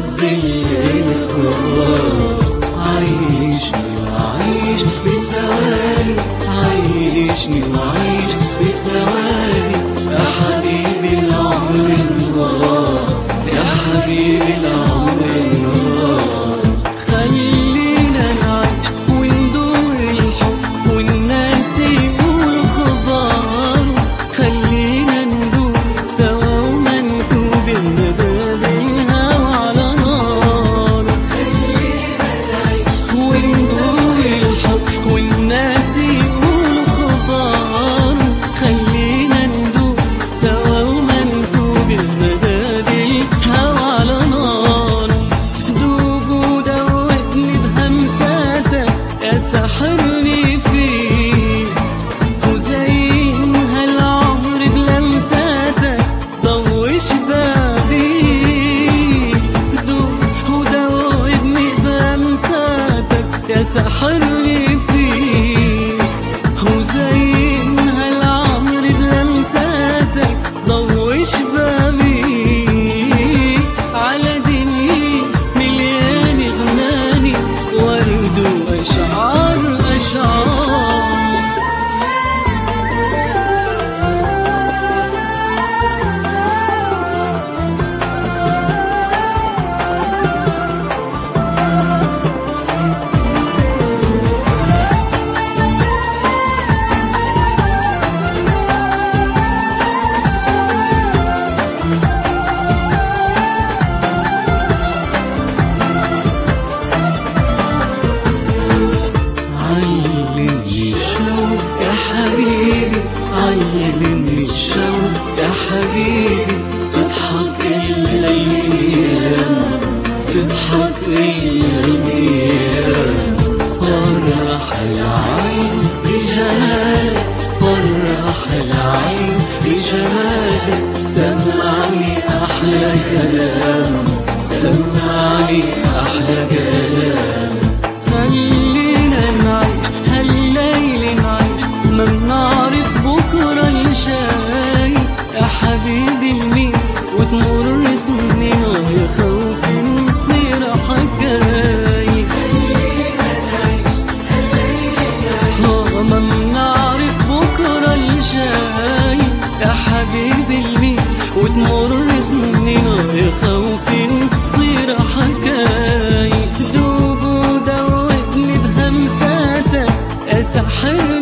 ظل الغراب. عيشني وعيش بثواني، عيشني وعيش بثواني يا حبيبي العمر النهار، يا حبيبي العمر النهار. خلينا نعيش وندور الحب والناس يقولوا خبار، خلينا ندور سوا ومنكوب المداد الهوى على نار. خلينا نعيش وندور الحب والناس يقولوا خبار، خلينا ندور سوا ومنكوب المداد الهوى على نار. دوب ودوقني بهمساتك يا ساحرني فيك، وزين هالعمر بلمساتك ضوي شبابي. دوب ودوقني بهمساتك يا ساحرني فيك، وزين هالعمر بلمساتك ضوي شبابي. على دنيا مليان غناني ورد وأشعار أشعار. علمني الشوق يا حبيبي، علمني الشوق يا حبيبي. تضحك الأيام، تضحك الأيام. فرح العين بجمالك، فرح العين بجمالك. سمعني أحلى كلام، سمعني أحلى كلام. خلينا نعيش هالليل نعيش، ما بنعرف بكرة الجاي يا حبيبي المين. وتمر سنين يا خوفي نصير حكاي. خلينا نعيش هالليل نعيش، ما بنعرف بكرة الجاي يا حبيبي المين. وتمر سنين يا خوفي نصير حكاي. دوب ودوقني بهمساتك يا ساحر